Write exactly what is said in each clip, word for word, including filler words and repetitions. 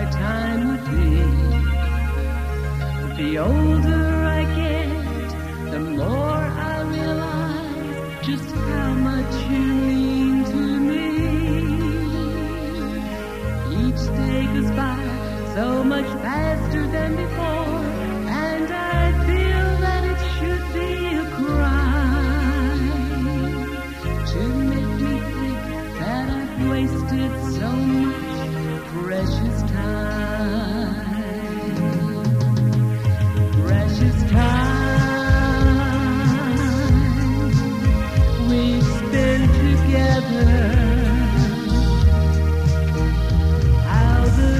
time would be. The older I get, the more I realize just how much you mean to me. Each day goes by so much faster than before, and I feel that it should be a crime to make me think that I've wasted so much precious time. Precious time we've spent together. How the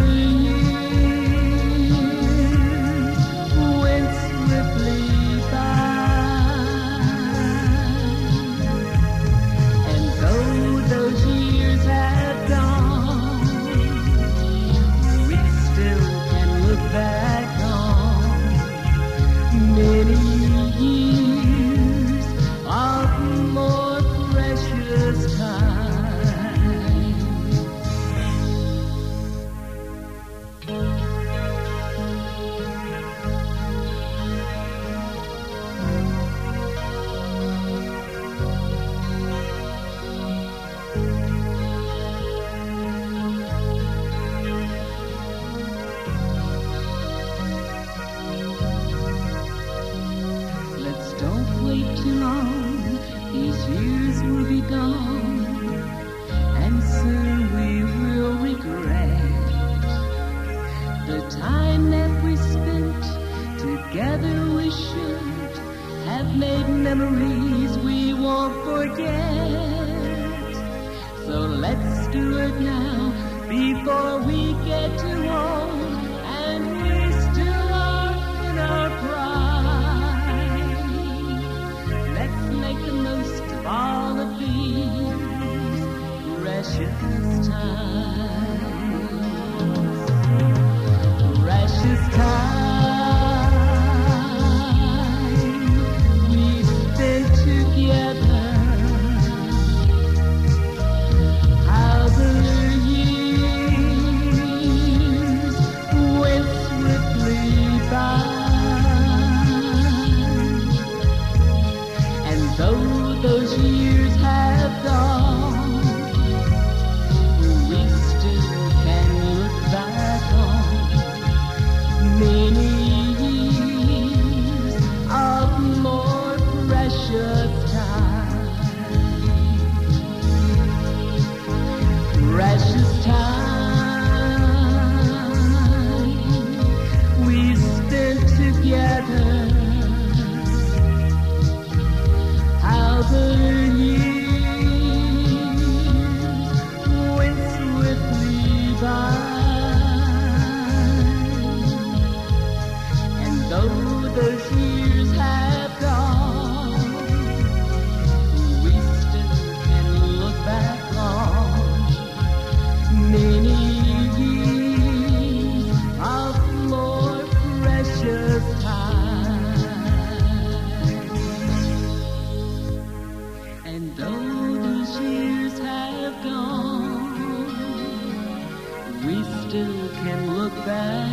years went swiftly by. And though those years have gone, we still can look back on many years of more precious time. Let's don't wait too long, these years will be gone, and soon we will regret the time that we spent together. We should have made memories we won't forget. So let's do it now before we get too old and we still are in our prime. Let's make the most of all of these precious times. Precious time we spent together. How the years went swiftly by. And though those years have gone, we still can look back on many years of more precious time. Precious time we spent together. How the years went swiftly by. And though those years have gone, we still can look back on many years of more precious time. And though those years have gone, we still can look back